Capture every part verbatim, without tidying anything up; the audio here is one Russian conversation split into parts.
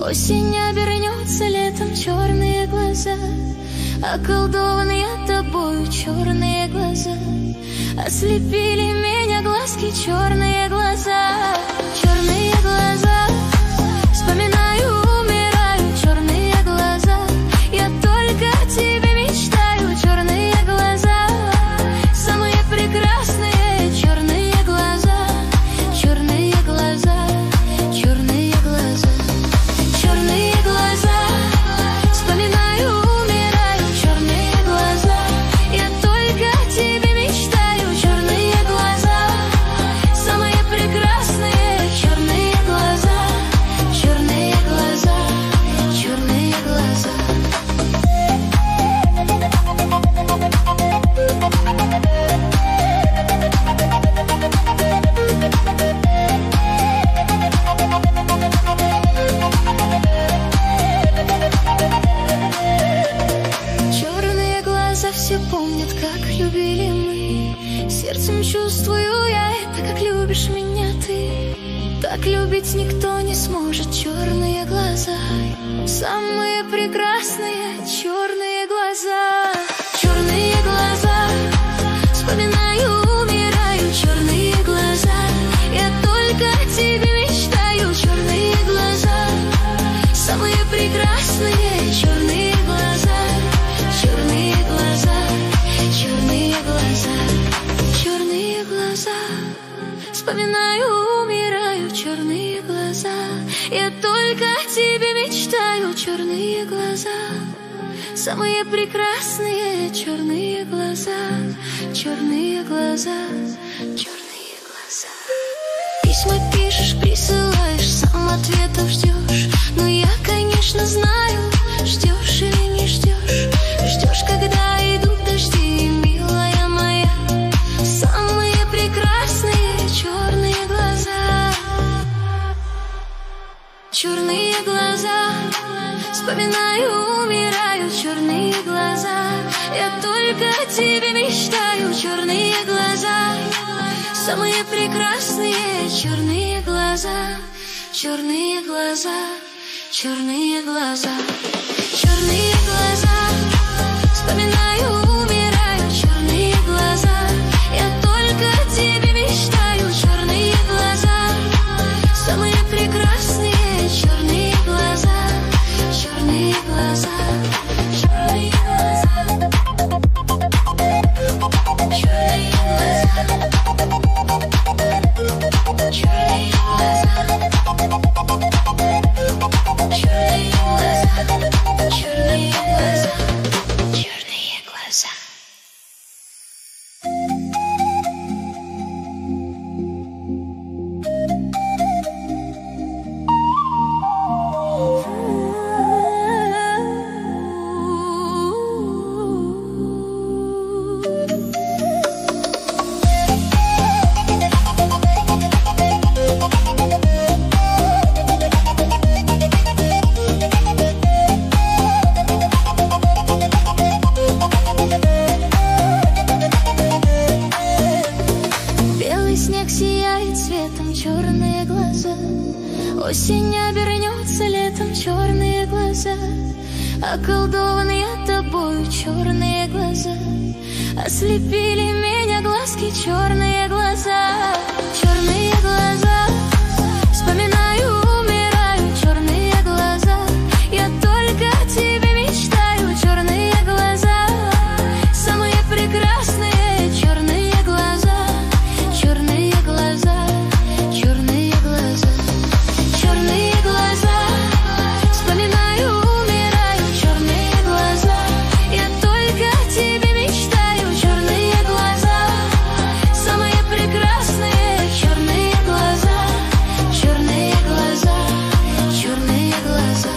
Осень обернется летом, черные глаза, околдован я тобою, черные глаза. Ослепили меня глазки, черные глаза, черные глаза. Вспоминаю, умираю, черные глаза. Я только о тебе мечтаю, черные глаза. Самые прекрасные черные глаза, черные глаза, черные глаза, черные глаза. Вспоминаю, умираю, черные глаза. Я только о тебе мечтаю, черные глаза. Самые прекрасные черные глаза, черные глаза, черные глаза. Черные глаза все помнят, как любили мы. Сердцем чувствую я это, как любишь меня ты. Так любить никто не сможет, черные глаза. Самые прекрасные черные глаза, черные глаза. Вспоминаю, умираю, черные глаза. Я только о тебе мечтаю, черные глаза. Самые прекрасные черные глаза, черные глаза, черные глаза, черные глаза. Вспоминаю, умираю, черные глаза. Я только о тебе мечтаю, черные глаза. Самые прекрасные черные глаза, черные глаза, черные глаза. Письма пишешь, присылаешь, сам ответов ждешь. Но я, конечно, знаю, ждешь или не ждешь. Ждешь, когда идут дожди, милая моя. Самые прекрасные черные глаза, черные глаза. Вспоминаю, умираю, черные глаза. Я только о тебе мечтаю, черные глаза. Самые прекрасные черные глаза, черные глаза, черные глаза, черные глаза. Вспоминаю, умираю, черные глаза. Я только о тебе мечтаю, черные глаза. Самые прекрасные черные глаза, черные глаза, черные глаза, черные глаза, черные глаза, черные глаза, черные глаза, черные глаза. Осень обернется летом, черные глаза. Околдован я тобою, черные глаза. Ослепили меня глазки, черные глаза, черные глаза. Вспоминаю, умираю, черные глаза. Я только о тебе мечтаю, черные глаза. Самые прекрасные черные глаза, черные глаза, черные глаза, черные глаза. Вспоминаю, умираю, черные глаза. Я только о тебе мечтаю, черные глаза. Самые прекрасные черные глаза, черные глаза, черные глаза.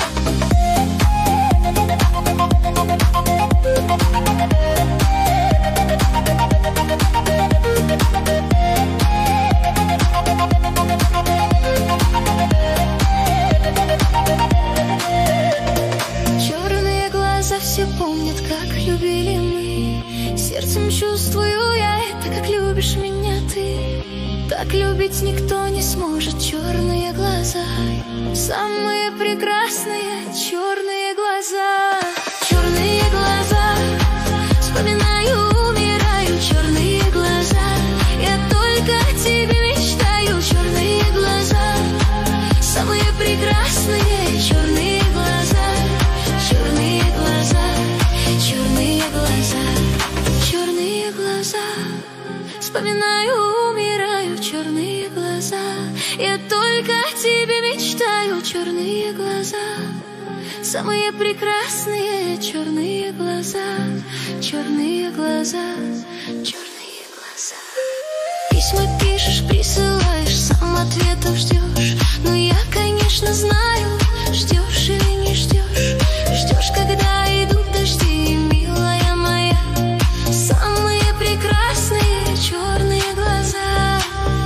Черные глаза все помнят, как любили мы. Сердцем чувствую я это, как любишь меня ты. Так любить никто не сможет. Черные глаза, самые прекрасные черные глаза. Черные глаза, вспоминаю, умираю. Черные глаза, я только о тебе мечтаю. Черные глаза, самые прекрасные черные глаза. Черные глаза, черные глаза, черные глаза. Вспоминаю, умираю. Черные глаза, я только о тебе мечтаю. Черные глаза, самые прекрасные черные глаза. Черные глаза, черные глаза. Письма пишешь, присылаешь, сам ответов ждешь. Но я, конечно, знаю, ждешь или не ждешь. Ждешь, когда идут дожди, милая моя. Самые прекрасные черные глаза.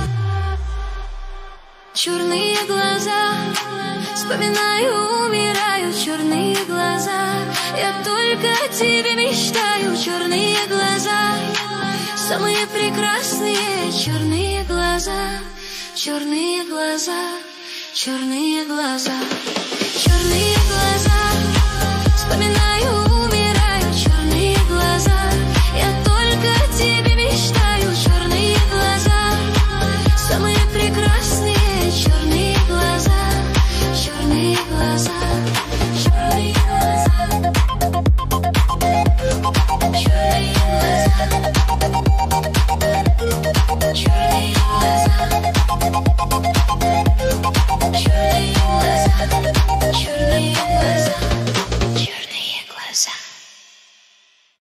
Черные глаза, вспоминаю, умираю. Черные глаза, я только о тебе мечтаю. Черные глаза, самые прекрасные черные глаза. Черные глаза, черные глаза, черные глаза. Вспоминаю,